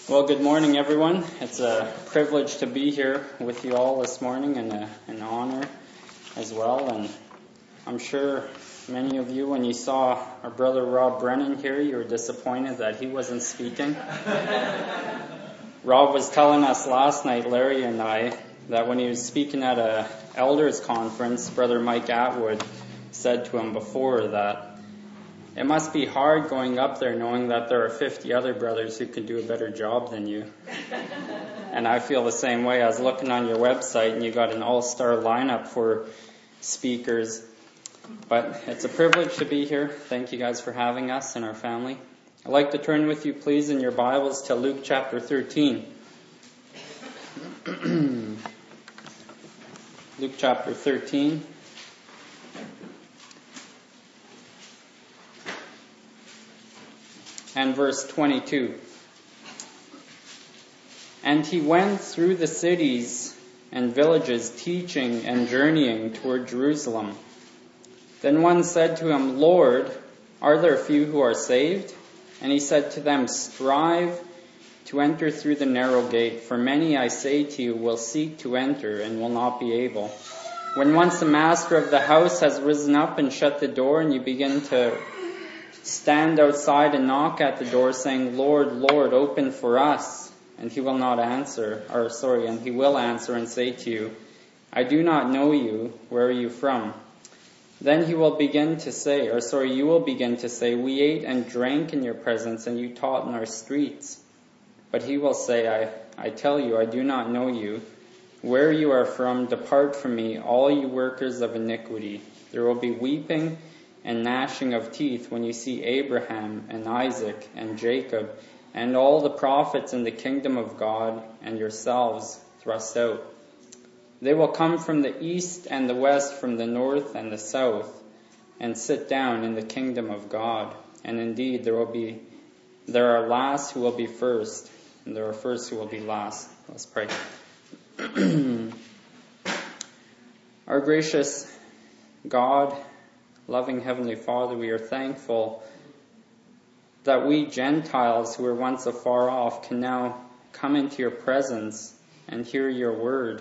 Well, good morning, everyone. It's a privilege to be here with you all this morning, and an honor as well. And I'm sure many of you, when you saw our brother Rob Brennan here, you were disappointed that he wasn't speaking. Rob was telling us last night, Larry and I, that when he was speaking at a elders conference, Brother Mike Atwood said to him before that it must be hard going up there knowing that there are 50 other brothers who can do a better job than you. And I feel the same way. I was looking on your website and you got an all-star lineup for speakers. But it's a privilege to be here. Thank you guys for having us and our family. I'd like to turn with you, please, in your Bibles to Luke chapter 13. Luke chapter 13. And verse 22. And he went through the cities and villages, teaching and journeying toward Jerusalem. Then one said to him, Lord, are there few who are saved? And he said to them, Strive to enter through the narrow gate, for many, I say to you, will seek to enter and will not be able. When once the master of the house has risen up and shut the door, and you begin to stand outside and knock at the door, saying, Lord, Lord, open for us. And he will not answer, and he will answer and say to you, I do not know you, where are you from? Then you will begin to say, we ate and drank in your presence, and you taught in our streets. But he will say, I tell you, I do not know you. Where you are from, depart from me, all you workers of iniquity. There will be weeping and gnashing of teeth when you see Abraham and Isaac and Jacob and all the prophets in the kingdom of God and yourselves thrust out. They will come from the east and the west, from the north and the south, and sit down in the kingdom of God. And indeed there are last who will be first, and there are first who will be last. Let's pray. Our gracious God, loving Heavenly Father, we are thankful that we Gentiles who were once afar off can now come into your presence and hear your word.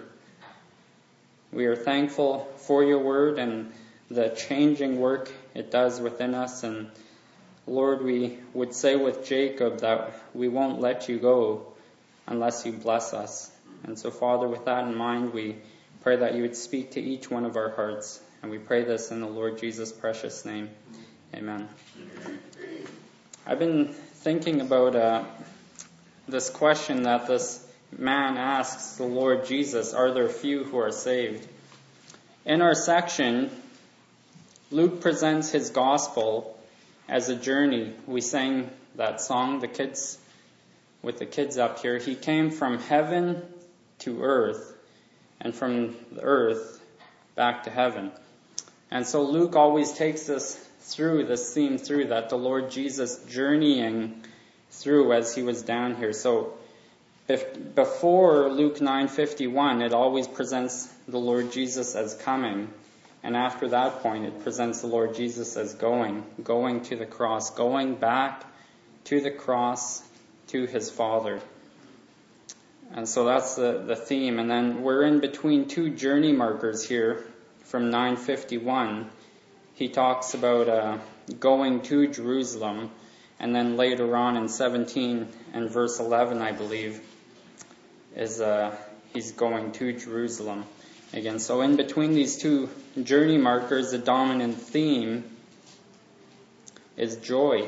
We are thankful for your word and the changing work it does within us. And Lord, we would say with Jacob that we won't let you go unless you bless us. And so, Father, with that in mind, we pray that you would speak to each one of our hearts. And we pray this in the Lord Jesus' precious name. Amen. I've been thinking about this question that this man asks the Lord Jesus, are there few who are saved? In our section, Luke presents his gospel as a journey. We sang that song, with the kids up here. He came from heaven to earth, and from the earth back to heaven. And so Luke always takes us through this theme that the Lord Jesus journeying through as he was down here. So before Luke 9:51, it always presents the Lord Jesus as coming. And after that point, it presents the Lord Jesus as going to the cross, going back to the cross, to his Father. And so that's the theme. And then we're in between two journey markers here. From 9:51, he talks about going to Jerusalem, and then later on in 17 and verse 11, I believe, is he's going to Jerusalem again. So in between these two journey markers, the dominant theme is joy.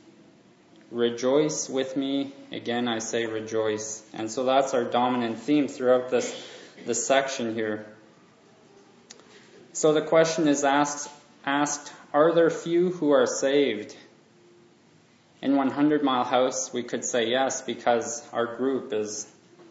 Rejoice with me. Again, I say rejoice. And so that's our dominant theme throughout this section here. So the question is asked, are there few who are saved? In 100 Mile House, we could say yes, because our group is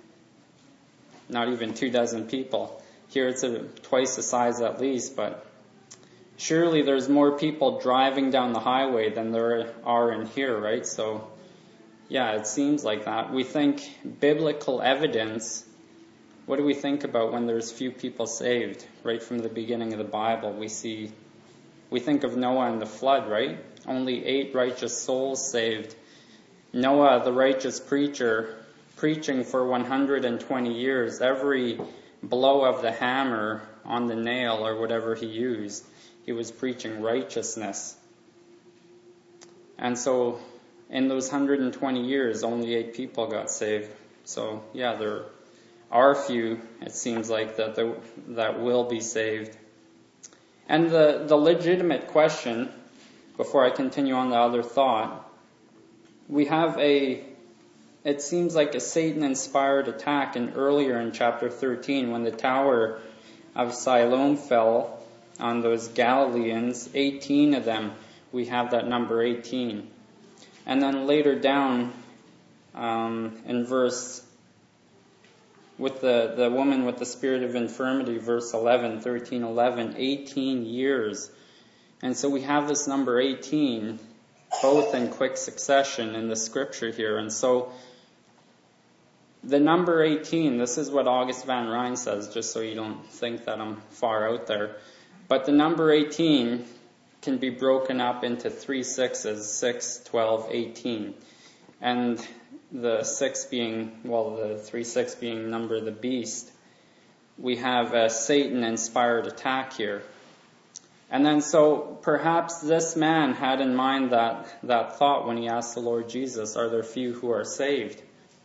not even 24 people. Here it's twice the size at least, but surely there's more people driving down the highway than there are in here, right? So, yeah, it seems like that. We think biblical evidence. What do we think about when there's few people saved? Right from the beginning of the Bible, we think of Noah and the flood, right? Only 8 righteous souls saved. Noah, the righteous preacher, preaching for 120 years. Every blow of the hammer on the nail or whatever he used, he was preaching righteousness. And so in those 120 years, only 8 people got saved. So yeah, there are few, it seems like, that will be saved. And the legitimate question, before I continue on the other thought, we have it seems like a Satan-inspired attack earlier in chapter 13 when the tower of Siloam fell on those Galileans, 18 of them. We have that number 18. And then later down in verse, with the woman with the spirit of infirmity, verse 11, 13, 11, 18 years. And so we have this number 18, both in quick succession in the scripture here. And so the number 18, this is what August Van Rijn says, just so you don't think that I'm far out there. But the number 18 can be broken up into 3 sixes, 6, 12, 18. And the 6 being, the 3, 6 being number of the beast. We have a Satan-inspired attack here. And then so perhaps this man had in mind that thought when he asked the Lord Jesus, are there few who are saved?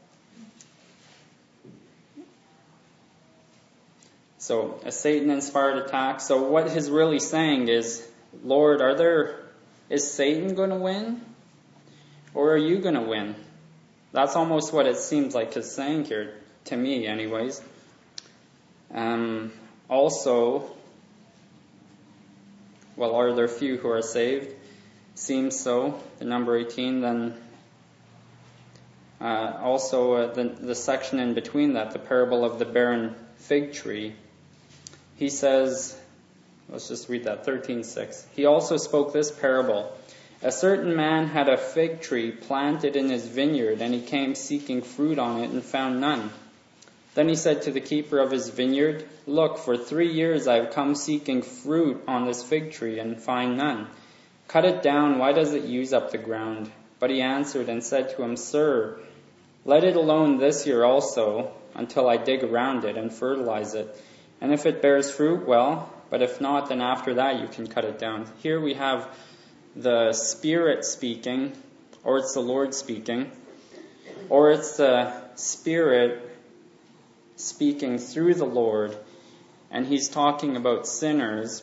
So a Satan-inspired attack. So what he's really saying is, Lord, is Satan going to win? Or are you going to win? That's almost what it seems like he's saying here, to me anyways. Also, are there few who are saved? Seems so, the number 18. Then also the section in between that, the parable of the barren fig tree. He says, let's just read that, 13:6. He also spoke this parable. A certain man had a fig tree planted in his vineyard, and he came seeking fruit on it and found none. Then he said to the keeper of his vineyard, Look, for 3 years I have come seeking fruit on this fig tree and find none. Cut it down, why does it use up the ground? But he answered and said to him, Sir, let it alone this year also, until I dig around it and fertilize it. And if it bears fruit, well, but if not, then after that you can cut it down. Here we have the Spirit speaking, or it's the Lord speaking, or it's the Spirit speaking through the Lord, and he's talking about sinners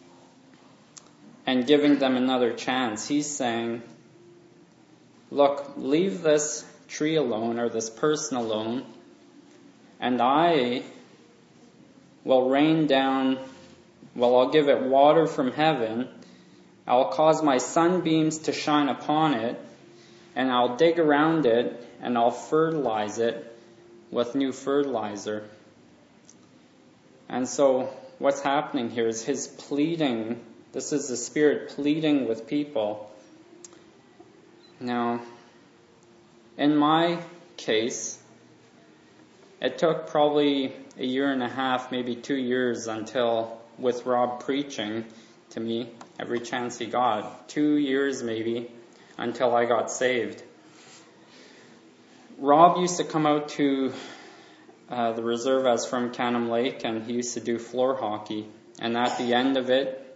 and giving them another chance. He's saying, look, leave this tree alone, or this person alone, and I will rain down, I'll give it water from heaven, I'll cause my sunbeams to shine upon it, and I'll dig around it, and I'll fertilize it with new fertilizer. And so what's happening here is his pleading. This is the Spirit pleading with people. Now, in my case, it took probably a year and a half, maybe 2 years, until, with Rob preaching to me every chance he got, 2 years maybe, until I got saved. Rob used to come out to the reserve as from Canham Lake, and he used to do floor hockey. And at the end of it,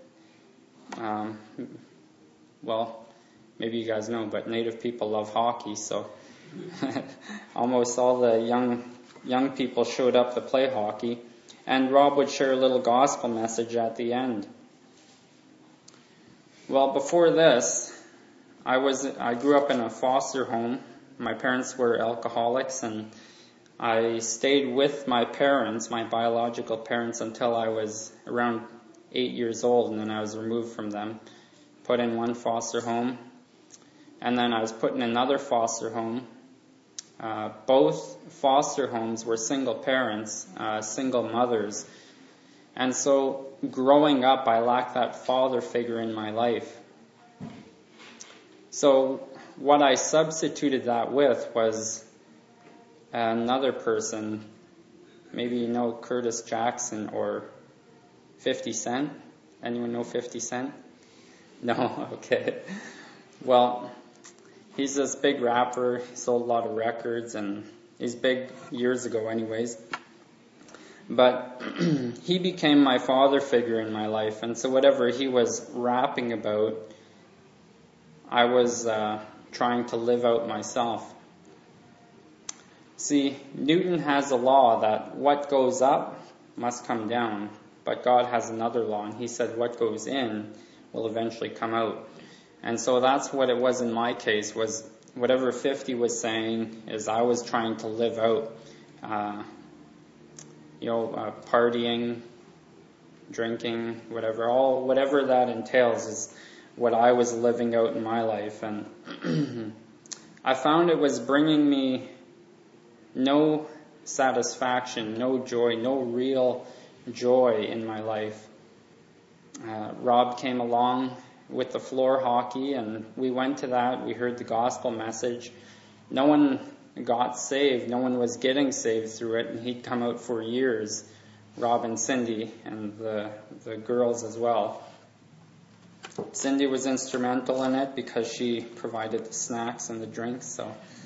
maybe you guys know, but Native people love hockey, so almost all the young people showed up to play hockey. And Rob would share a little gospel message at the end. Well, before this, I grew up in a foster home. My parents were alcoholics, and I stayed with my parents, my biological parents, until I was around 8 years old, and then I was removed from them, put in one foster home, and then I was put in another foster home. Both foster homes were single parents, single mothers, and so growing up, I lacked that father figure in my life. So what I substituted that with was another person. Maybe you know Curtis Jackson or 50 Cent. Anyone know 50 Cent? No? Okay. Well, he's this big rapper. He sold a lot of records, and He's big years ago anyways. But he became my father figure in my life. And so whatever he was rapping about, I was trying to live out myself. See, Newton has a law that what goes up must come down. But God has another law, and he said what goes in will eventually come out. And so that's what it was in my case, was whatever 50 was saying is I was trying to live out, partying, drinking, whatever that entails is what I was living out in my life. And I found it was bringing me no satisfaction, no joy, no real joy in my life. Rob came along with the floor hockey, and we went to that. We heard the gospel message. No one got saved. No one was getting saved through it, and he'd come out for years, Rob and Cindy, and the girls as well. Cindy was instrumental in it because she provided the snacks and the drinks.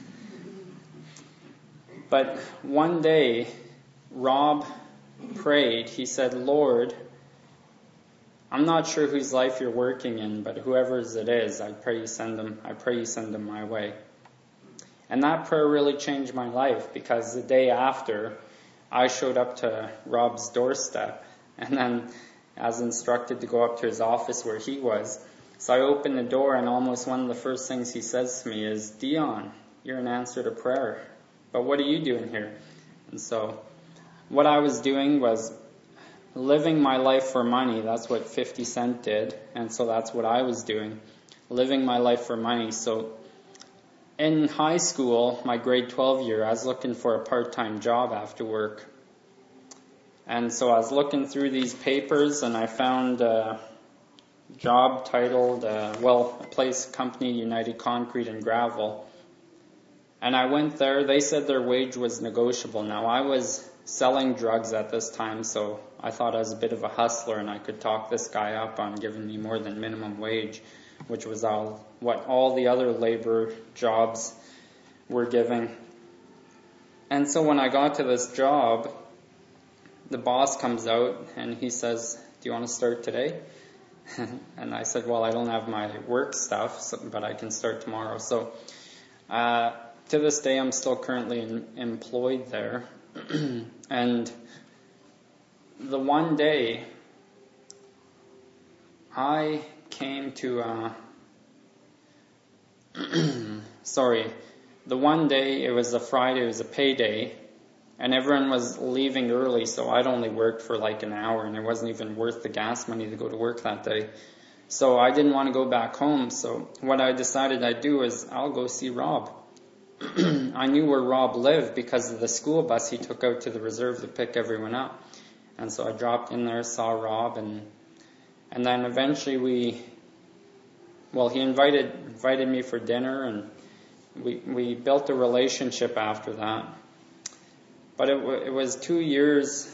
But one day, Rob prayed. He said, Lord, I'm not sure whose life you're working in, but whoever's it is, I pray you send them my way. And that prayer really changed my life, because the day after, I showed up to Rob's doorstep, and then as instructed to go up to his office where he was. So I opened the door, and almost one of the first things he says to me is, Dion, you're an answer to prayer, but what are you doing here? And so what I was doing was living my life for money. That's what 50 Cent did. And so that's what I was doing, living my life for money. So in high school, my grade 12 year, I was looking for a part-time job after work. And so I was looking through these papers, and I found a job titled, company, United Concrete and Gravel. And I went there. They said their wage was negotiable. Now, I was selling drugs at this time, so I thought I was a bit of a hustler, and I could talk this guy up on giving me more than minimum wage, which was what all the other labor jobs were giving. And so when I got to this job, the boss comes out and he says, do you want to start today? And I said, well, I don't have my work stuff, but I can start tomorrow. So to this day, I'm still currently employed there. And the one day, I came to the one day, it was a Friday, it was a payday, and everyone was leaving early, so I'd only worked for like an hour, and it wasn't even worth the gas money to go to work that day. So I didn't want to go back home, so what I decided I'd do is I'll go see Rob. I knew where Rob lived because of the school bus he took out to the reserve to pick everyone up. And so I dropped in there, saw Rob, and then eventually he invited me for dinner, and we built a relationship after that. But it was 2 years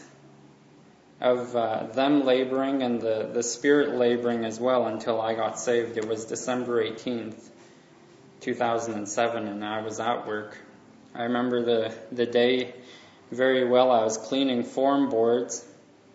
of them laboring and the Spirit laboring as well until I got saved. It was December 18th. 2007, and I was at work. I remember the day very well. I was cleaning form boards,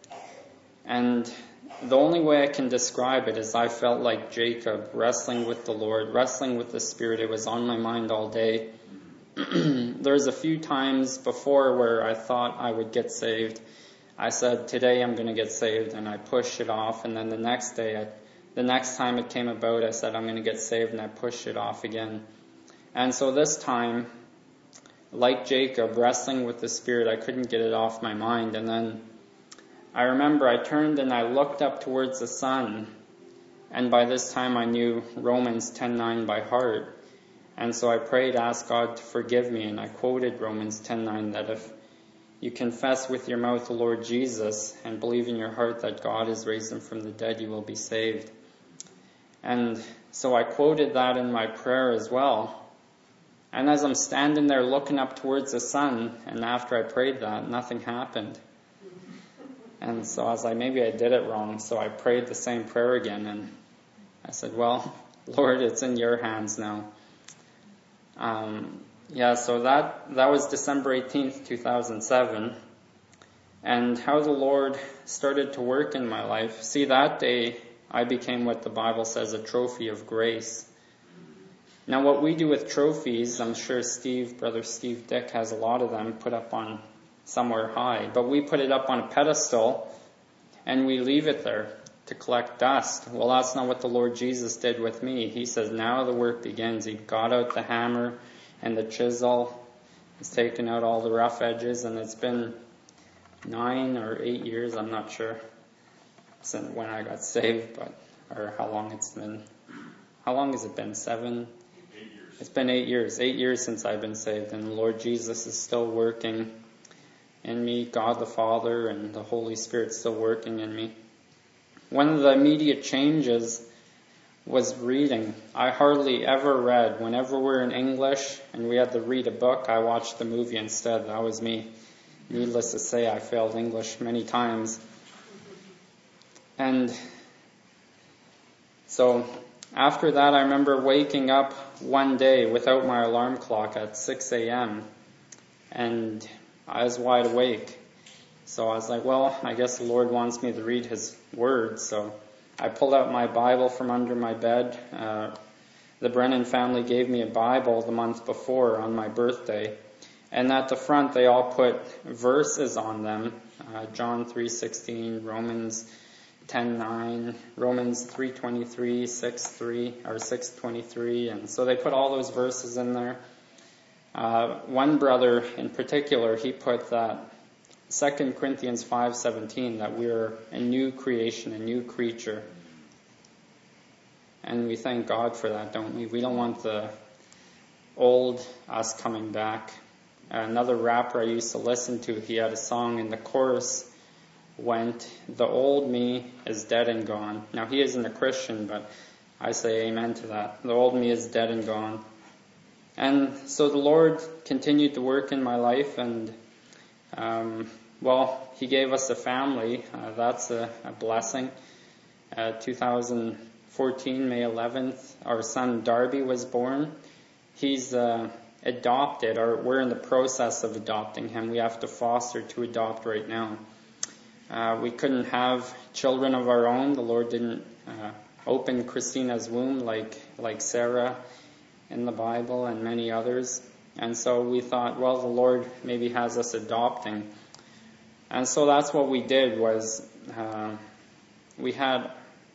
and the only way I can describe it is I felt like Jacob, wrestling with the Lord, wrestling with the Spirit. It was on my mind all day. There's a few times before where I thought I would get saved. I said, today I'm going to get saved, and I pushed it off, and then the next time it came about, I said, I'm going to get saved, and I pushed it off again. And so this time, like Jacob, wrestling with the Spirit, I couldn't get it off my mind. And then I remember I turned and I looked up towards the sun, and by this time I knew Romans 10:9 by heart. And so I prayed, asked God to forgive me, and I quoted Romans 10:9, that if you confess with your mouth the Lord Jesus and believe in your heart that God has raised him from the dead, you will be saved. And so I quoted that in my prayer as well. And as I'm standing there looking up towards the sun, and after I prayed that, nothing happened. And so I was like, maybe I did it wrong. So I prayed the same prayer again, and I said, well, Lord, it's in your hands now. Yeah, so that was December 18th, 2007. And how the Lord started to work in my life. See, that day I became what the Bible says, a trophy of grace. Now what we do with trophies, I'm sure Brother Steve Dick has a lot of them put up on somewhere high. But we put it up on a pedestal and we leave it there to collect dust. Well, that's not what the Lord Jesus did with me. He says, now the work begins. He got out the hammer and the chisel. He's taken out all the rough edges, and it's been 9 or 8 years, I'm not sure, since when I got saved, or how long it's been. How long has it been? 7? 8 years. It's been 8 years. 8 years since I've been saved, and the Lord Jesus is still working in me. God the Father and the Holy Spirit still working in me. One of the immediate changes was reading. I hardly ever read. Whenever we're in English and we had to read a book, I watched the movie instead. That was me. Needless to say, I failed English many times. And so after that, I remember waking up one day without my alarm clock at 6 a.m. and I was wide awake. So I was like, well, I guess the Lord wants me to read His Word. So I pulled out my Bible from under my bed. The Brennan family gave me a Bible the month before on my birthday. And at the front, they all put verses on them. John 3:16, Romans 10:9, Romans 3:23, 6:3, or 6:23. And so they put all those verses in there. One brother in particular, he put that 2 Corinthians 5:17, that we're a new creation, a new creature. And we thank God for that, don't we? We don't want the old us coming back. Another rapper I used to listen to, he had a song, and the chorus went, the old me is dead and gone. Now, he isn't a Christian, but I say amen to that. The old me is dead and gone. And so the Lord continued to work in my life, and He gave us a family. That's a blessing. 2014, May 11th, our son Darby was born. He's adopted, or we're in the process of adopting him. We have to foster to adopt right now. We couldn't have children of our own. The Lord didn't open Christina's womb like Sarah in the Bible and many others. And so we thought, well, the Lord maybe has us adopting. And so that's what we did, was we had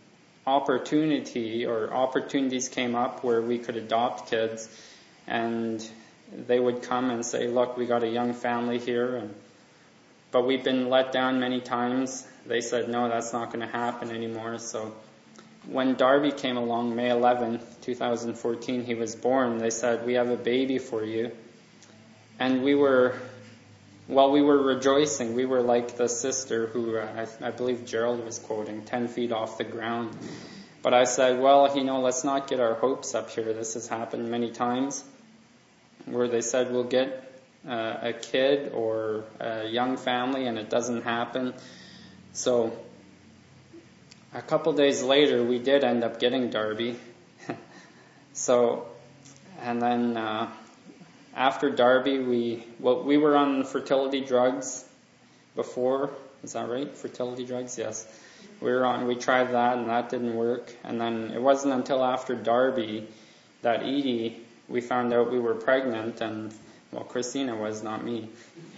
opportunities came up where we could adopt kids, and they would come and say, look, we got a young family here, but we've been let down many times. They said, no, that's not going to happen anymore. So when Darby came along, May 11th, 2014, he was born, they said, we have a baby for you. And we were rejoicing. We were like the sister who, I believe Gerald was quoting, 10 feet off the ground. But I said, well, let's not get our hopes up here. This has happened many times, where they said we'll get a kid or a young family, and it doesn't happen. So a couple days later, we did end up getting Darby. And then after Darby, we were on fertility drugs before. Is that right? Fertility drugs, yes. We tried that, and that didn't work. And then it wasn't until after Darby that Edie, we found out we were pregnant, and Christina was, not me.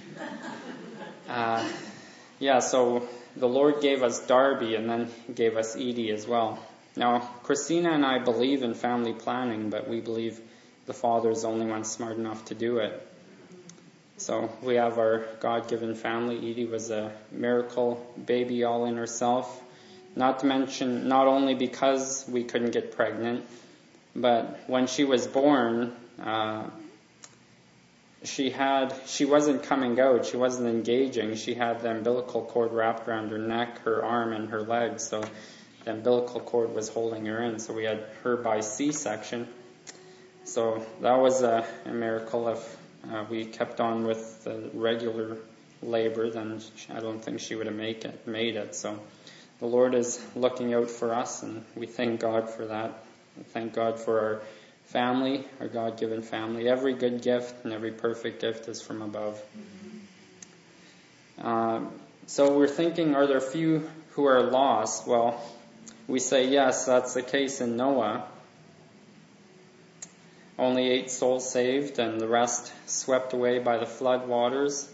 So the Lord gave us Darby, and then He gave us Edie as well. Now, Christina and I believe in family planning, but we believe the Father is the only one smart enough to do it. So we have our God-given family. Edie was a miracle baby all in herself. Not to mention, not only because we couldn't get pregnant, but when she was born, she wasn't coming out. She wasn't engaging. She had the umbilical cord wrapped around her neck, her arm, and her leg. So the umbilical cord was holding her in. So we had her by C-section. So that was a miracle. If we kept on with the regular labor, then I don't think she would have made it. So the Lord is looking out for us, and we thank God for that. We thank God for our family, our God-given family. Every good gift and every perfect gift is from above. So we're thinking, are there few who are lost? Well, we say yes, that's the case in Noah. Only 8 souls saved and the rest swept away by the flood waters.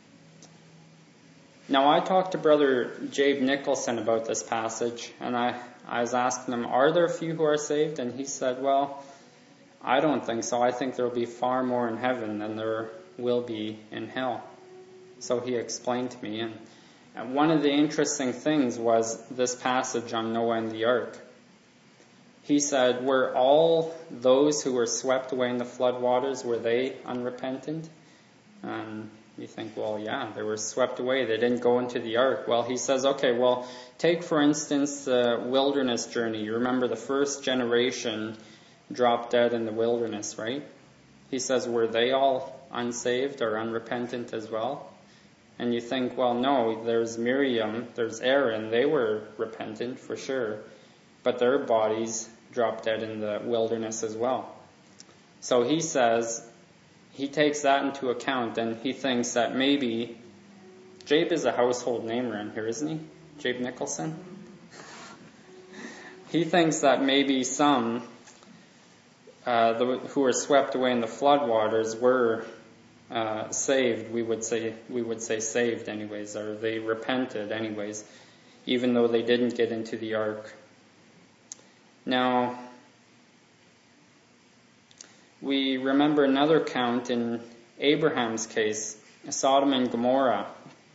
Now, I talked to Brother Jabe Nicholson about this passage, and I was asking him, are there a few who are saved? And he said, well, I don't think so. I think there will be far more in heaven than there will be in hell. So he explained to me. And one of the interesting things was this passage on Noah and the ark. He said, were all those who were swept away in the flood waters, were they unrepentant? And you think, well, yeah, they were swept away. They didn't go into the ark. Well, he says, okay, well, take, for instance, the wilderness journey. You remember the first generation dropped dead in the wilderness, right? He says, were they all unsaved or unrepentant as well? And you think, well, no, there's Miriam, there's Aaron. They were repentant for sure. But their bodies dropped dead in the wilderness as well. So he says, he takes that into account, and he thinks that maybe, Jabe is a household name around here, isn't he? Jabe Nicholson? He thinks that maybe some who were swept away in the floodwaters were saved. We would say saved anyways, or they repented anyways, even though they didn't get into the ark. Now, we remember another count in Abraham's case, Sodom and Gomorrah.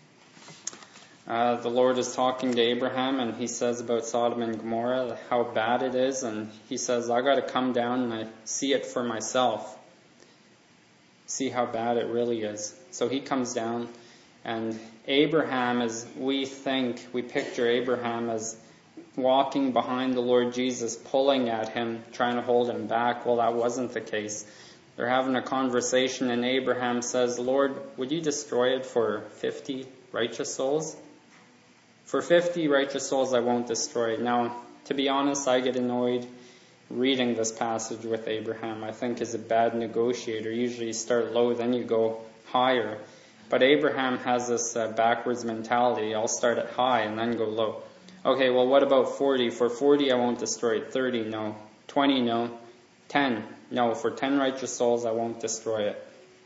The Lord is talking to Abraham, and he says about Sodom and Gomorrah, how bad it is, and he says, I got to come down and I see it for myself. See how bad it really is. So he comes down, and Abraham, we picture Abraham as walking behind the Lord Jesus, pulling at him, trying to hold him back. Well, that wasn't the case. They're having a conversation, and Abraham says, Lord, would you destroy it for 50 righteous souls? For 50 righteous souls, I won't destroy it. Now, to be honest, I get annoyed reading this passage with Abraham. I think he's a bad negotiator. Usually you start low, then you go higher. But Abraham has this backwards mentality. I'll start at high and then go low. Okay, well, what about 40? For 40, I won't destroy it. 30, no. 20, no. 10, no. For 10 righteous souls, I won't destroy it.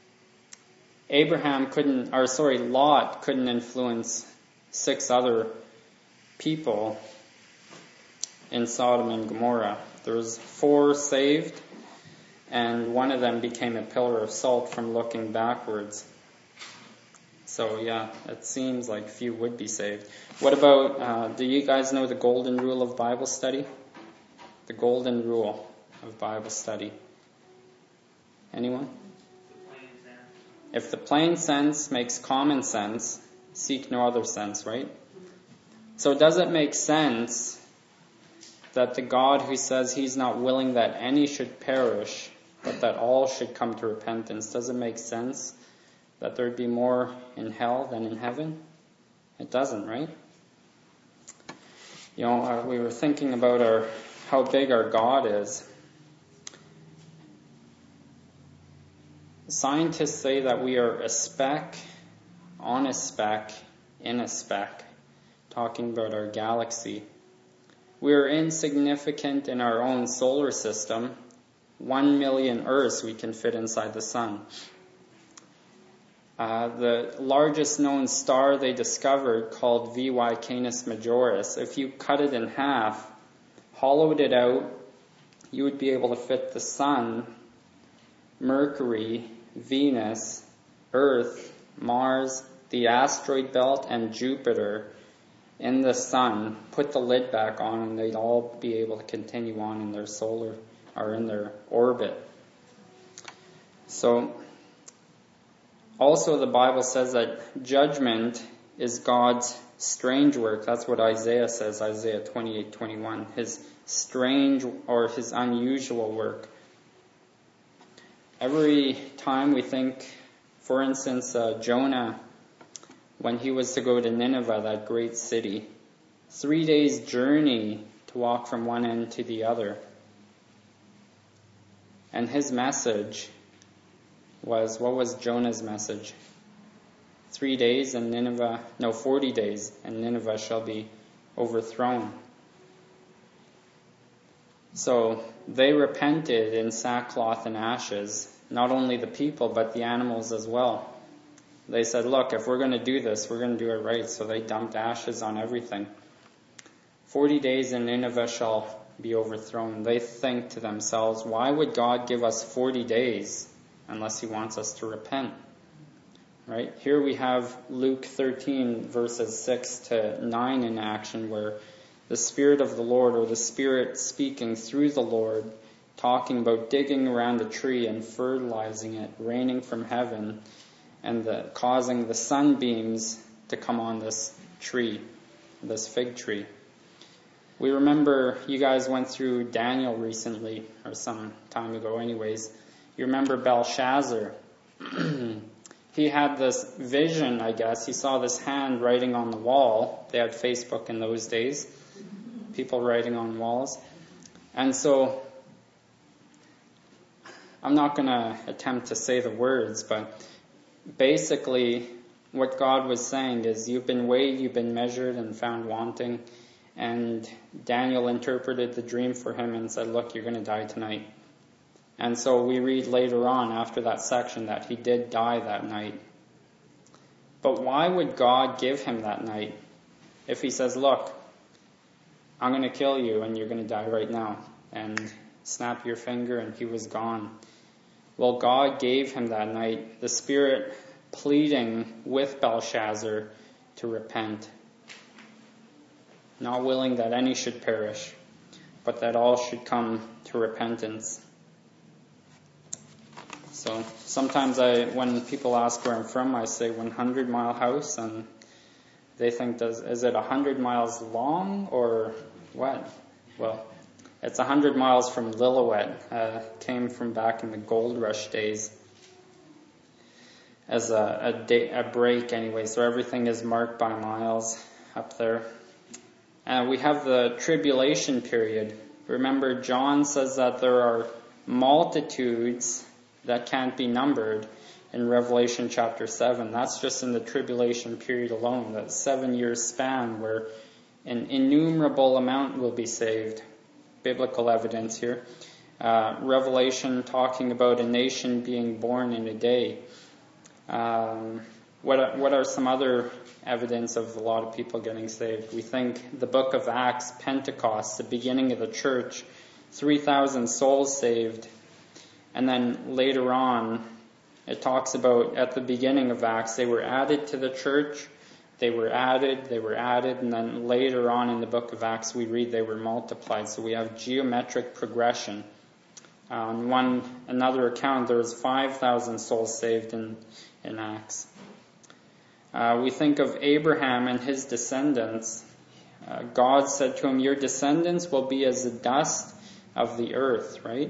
Lot couldn't influence 6 other people in Sodom and Gomorrah. There was 4 saved, and one of them became a pillar of salt from looking backwards. So yeah, it seems like few would be saved. What about, do you guys know the golden rule of Bible study? The golden rule of Bible study. Anyone? If the plain sense makes common sense, seek no other sense, right? So does it make sense that the God who says he's not willing that any should perish, but that all should come to repentance, does it make sense that there'd be more in hell than in heaven? It doesn't, right? We were thinking about how big our God is. Scientists say that we are a speck on a speck in a speck, talking about our galaxy. We are insignificant in our own solar system. 1 million Earths we can fit inside the sun. The largest known star they discovered, called VY Canis Majoris, if you cut it in half, hollowed it out, you would be able to fit the sun, Mercury, Venus, Earth, Mars, the asteroid belt, and Jupiter in the sun, put the lid back on, and they'd all be able to continue on in their solar, or in their orbit. So, also the Bible says that judgment is God's strange work. That's what Isaiah says, Isaiah 28:21. His strange or his unusual work. Every time we think, for instance, Jonah, when he was to go to Nineveh, that great city, 3 days journey to walk from one end to the other. And his message was, what was Jonah's message? 40 days and Nineveh shall be overthrown. So they repented in sackcloth and ashes, not only the people, but the animals as well. They said, look, if we're going to do this, we're going to do it right. So they dumped ashes on everything. 40 days and Nineveh shall be overthrown. They think to themselves, why would God give us 40 days unless he wants us to repent? Right? Here we have Luke 13 verses 6 to 9 in action, where the Spirit of the Lord, or the Spirit speaking through the Lord, talking about digging around a tree and fertilizing it, raining from heaven, and causing the sunbeams to come on this tree, this fig tree. We remember, you guys went through Daniel recently, or some time ago anyways. You remember Belshazzar. He had this vision, I guess. He saw this hand writing on the wall. They had Facebook in those days. People writing on walls. And so, I'm not going to attempt to say the words, but basically what God was saying is, you've been weighed, you've been measured and found wanting. And Daniel interpreted the dream for him and said, look, you're going to die tonight. And so we read later on after that section that he did die that night. But why would God give him that night if he says, look, I'm going to kill you and you're going to die right now, and snap your finger and he was gone? Well, God gave him that night, the Spirit pleading with Belshazzar to repent. Not willing that any should perish, but that all should come to repentance. So sometimes when people ask where I'm from, I say 100 Mile House, and they think, is it 100 miles long or what? Well, it's 100 miles from Lillooet. Came from back in the gold rush days as a break anyway. So everything is marked by miles up there. We have the tribulation period. Remember, John says that there are multitudes that can't be numbered in Revelation chapter 7. That's just in the tribulation period alone, that 7-year span where an innumerable amount will be saved. Biblical evidence here. Revelation talking about a nation being born in a day. What are some other evidence of a lot of people getting saved? We think the book of Acts, Pentecost, the beginning of the church, 3,000 souls saved. And then later on, it talks about at the beginning of Acts, they were added to the church, they were added, and then later on in the book of Acts, we read they were multiplied. So we have geometric progression. On another account, there was 5,000 souls saved in Acts. We think of Abraham and his descendants. God said to him, your descendants will be as the dust of the earth, right?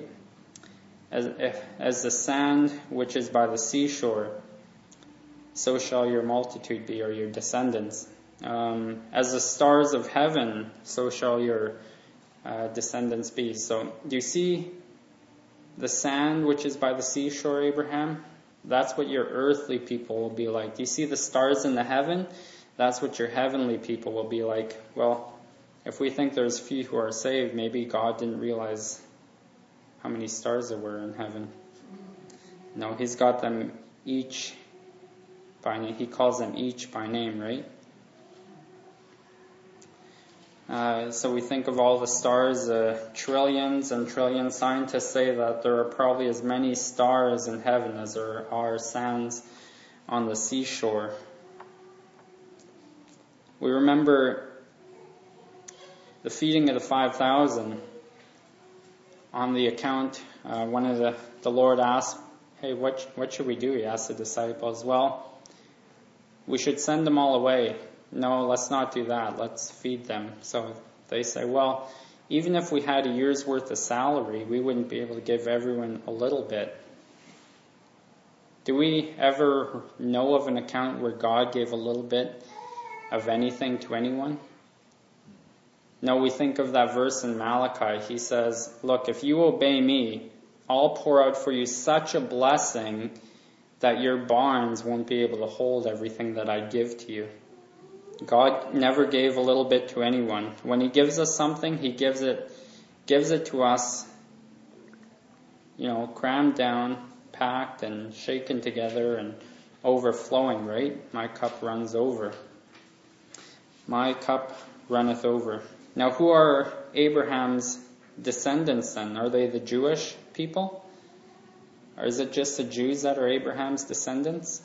As the sand which is by the seashore, so shall your multitude be, or your descendants. As the stars of heaven, so shall your descendants be. So, do you see the sand which is by the seashore, Abraham? That's what your earthly people will be like. Do you see the stars in the heaven? That's what your heavenly people will be like. Well, if we think there's few who are saved, maybe God didn't realize how many stars there were in heaven. No, he's got them each by name. He calls them each by name, right? So we think of all the stars, trillions and trillions. Scientists say that there are probably as many stars in heaven as there are sands on the seashore. We remember the feeding of the 5,000. On the account, one of the Lord asked, hey, what should we do? He asked the disciples. Well, we should send them all away. No, let's not do that. Let's feed them. So they say, well, even if we had a year's worth of salary, we wouldn't be able to give everyone a little bit. Do we ever know of an account where God gave a little bit of anything to anyone? No, we think of that verse in Malachi. He says, look, if you obey me, I'll pour out for you such a blessing that your barns won't be able to hold everything that I give to you. God never gave a little bit to anyone. When he gives us something, he gives it to us, crammed down, packed and shaken together and overflowing, right? My cup runs over. My cup runneth over. Now, who are Abraham's descendants then? Are they the Jewish people? Or is it just the Jews that are Abraham's descendants?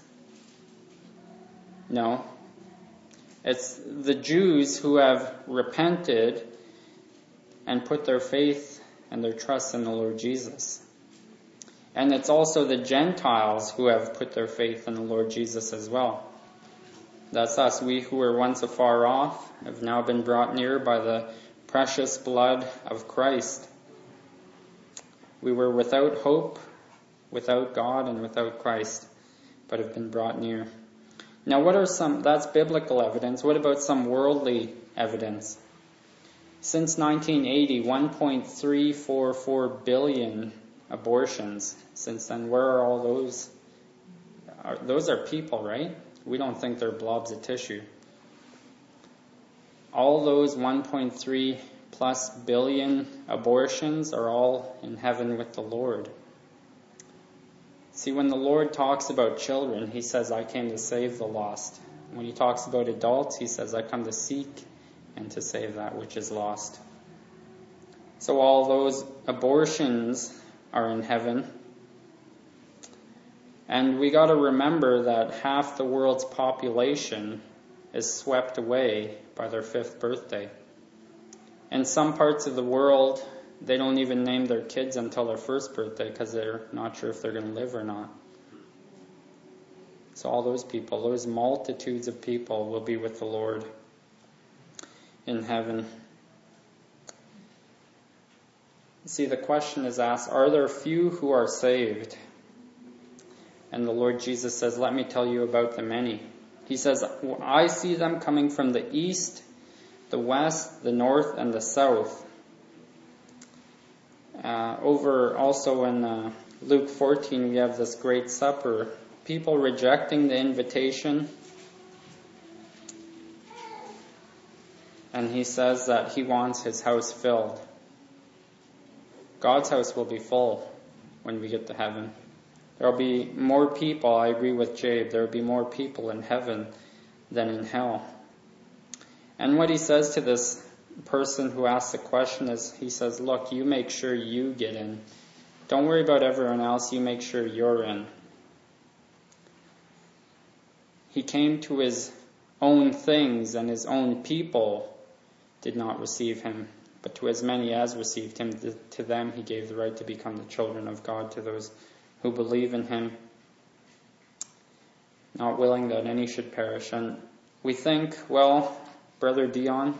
No. It's the Jews who have repented and put their faith and their trust in the Lord Jesus. And it's also the Gentiles who have put their faith in the Lord Jesus as well. That's us. We who were once afar off have now been brought near by the precious blood of Christ. We were without hope, without God, and without Christ, but have been brought near. Now that's biblical evidence. What about some worldly evidence? Since 1980, 1.344 billion abortions. Since then, where are all those? Those are people, right? We don't think they're blobs of tissue. All those 1.3 plus billion abortions are all in heaven with the Lord. See, when the Lord talks about children, he says, I came to save the lost. When he talks about adults, he says, I come to seek and to save that which is lost. So all those abortions are in heaven. And we got to remember that half the world's population is swept away by their 5th birthday. In some parts of the world, they don't even name their kids until their 1st birthday because they're not sure if they're going to live or not. So all those people, those multitudes of people will be with the Lord in heaven. See, the question is asked, are there few who are saved? And the Lord Jesus says, let me tell you about the many. He says, I see them coming from the east, the west, the north, and the south. Over also in Luke 14, we have this great supper. People rejecting the invitation. And he says that he wants his house filled. God's house will be full when we get to heaven. There will be more people, I agree with Jabe, there will be more people in heaven than in hell. And what he says to this person who asks the question is, he says, look, you make sure you get in. Don't worry about everyone else, you make sure you're in. He came to his own things, and his own people did not receive him. But to as many as received him, to them he gave the right to become the children of God, to those who believe in him, not willing that any should perish. And we think, well, Brother Dion,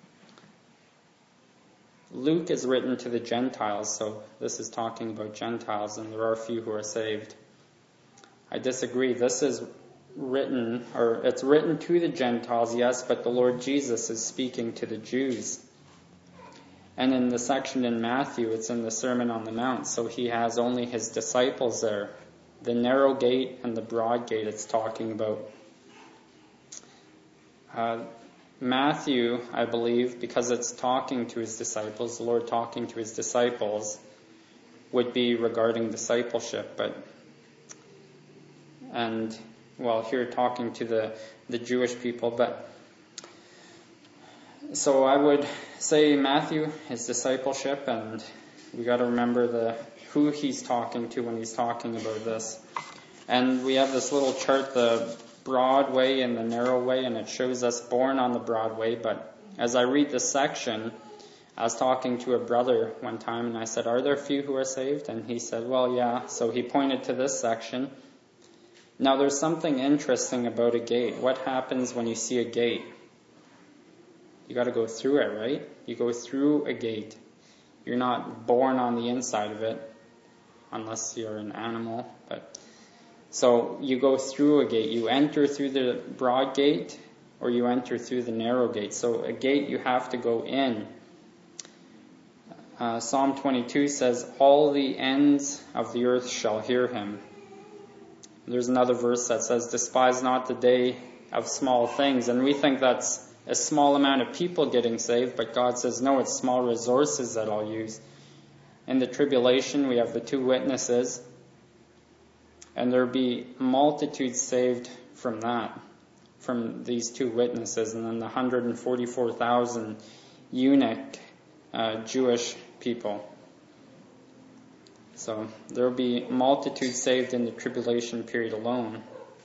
Luke is written to the Gentiles, so this is talking about Gentiles, and there are few who are saved. I disagree. This is written, or it's written to the Gentiles, yes, but the Lord Jesus is speaking to the Jews. And in the section in Matthew, it's in the Sermon on the Mount, so he has only his disciples there. The narrow gate and the broad gate it's talking about. Matthew, I believe, because it's talking to his disciples, the Lord talking to his disciples, would be regarding discipleship. Here talking to the Jewish people, but so I would say Matthew, his discipleship, and we got to remember who he's talking to when he's talking about this. And we have this little chart, the broad way and the narrow way, and it shows us born on the broad way. But as I read this section, I was talking to a brother one time, and I said, are there few who are saved? And he said, well, yeah. So he pointed to this section. Now there's something interesting about a gate. What happens when you see a gate? You got to go through it, right? You go through a gate. You're not born on the inside of it, unless you're an animal. So you go through a gate. You enter through the broad gate, or you enter through the narrow gate. So a gate you have to go in. Psalm 22 says, all the ends of the earth shall hear him. There's another verse that says, despise not the day of small things. And we think that's a small amount of people getting saved, but God says, no, it's small resources that I'll use. In the tribulation, we have the 2 witnesses, and there'll be multitudes saved from that, from these 2 witnesses, and then the 144,000 eunuch Jewish people. So there will be multitudes saved in the tribulation period alone.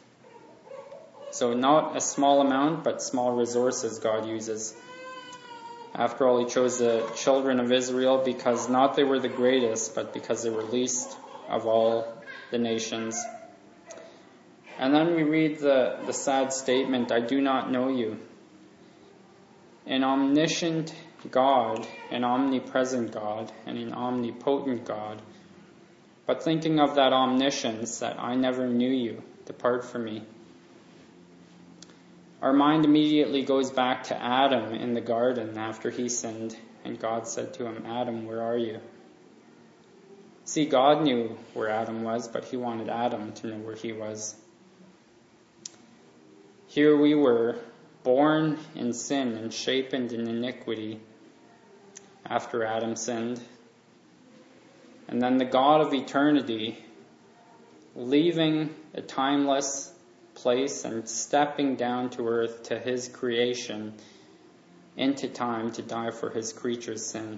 So not a small amount, but small resources God uses. After all, he chose the children of Israel because not they were the greatest, but because they were least of all the nations. And then we read the sad statement, I do not know you. An omniscient God, an omnipresent God, and an omnipotent God. But thinking of that omniscience, that I never knew you, depart from me. Our mind immediately goes back to Adam in the garden after he sinned, and God said to him, Adam, where are you? See, God knew where Adam was, but he wanted Adam to know where he was. Here we were, born in sin and shapen in iniquity after Adam sinned. And then the God of eternity, leaving a timeless place and stepping down to earth to his creation into time to die for his creature's sin.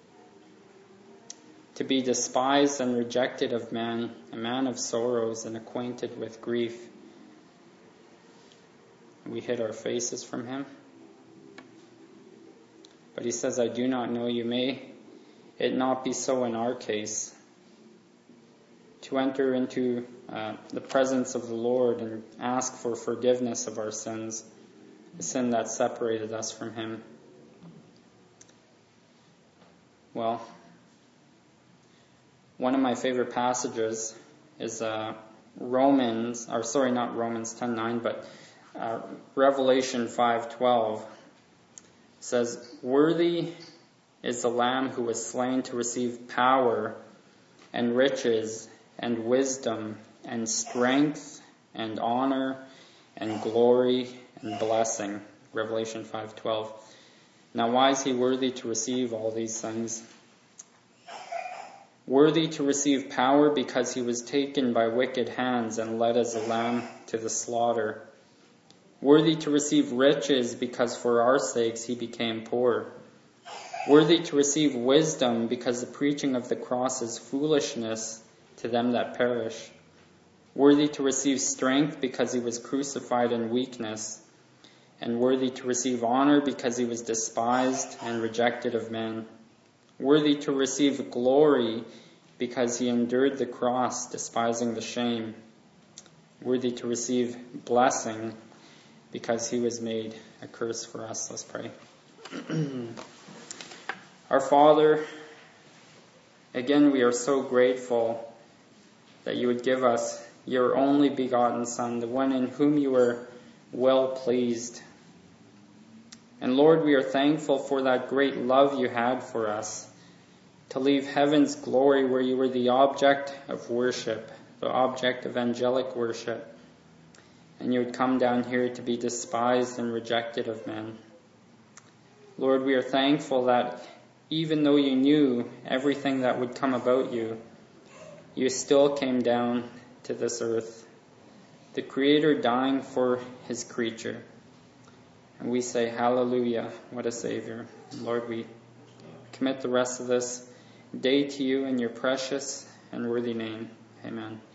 To be despised and rejected of man, a man of sorrows and acquainted with grief. We hid our faces from him. But he says, I do not know you. May it not be so in our case. To enter into the presence of the Lord and ask for forgiveness of our sins, the sin that separated us from him. Well, one of my favorite passages is Romans 10:9, but Revelation 5:12 says, worthy is the Lamb who was slain to receive power and riches and wisdom and strength and honor and glory and blessing. Revelation 5:12. Now why is he worthy to receive all these things? Worthy to receive power because he was taken by wicked hands and led as a lamb to the slaughter. Worthy to receive riches because for our sakes he became poor. Worthy to receive wisdom because the preaching of the cross is foolishness to them that perish. Worthy to receive strength because he was crucified in weakness. And worthy to receive honor because he was despised and rejected of men. Worthy to receive glory because he endured the cross, despising the shame. Worthy to receive blessing because he was made a curse for us. Let's pray. Our Father, again we are so grateful that you would give us your only begotten Son, the one in whom you were well pleased. And Lord, we are thankful for that great love you had for us, to leave heaven's glory where you were the object of worship, the object of angelic worship, and you would come down here to be despised and rejected of men. Lord, we are thankful that even though you knew everything that would come about you, you still came down to this earth, the Creator dying for his creature. And we say, hallelujah, what a Savior. And Lord, we commit the rest of this day to you in your precious and worthy name. Amen.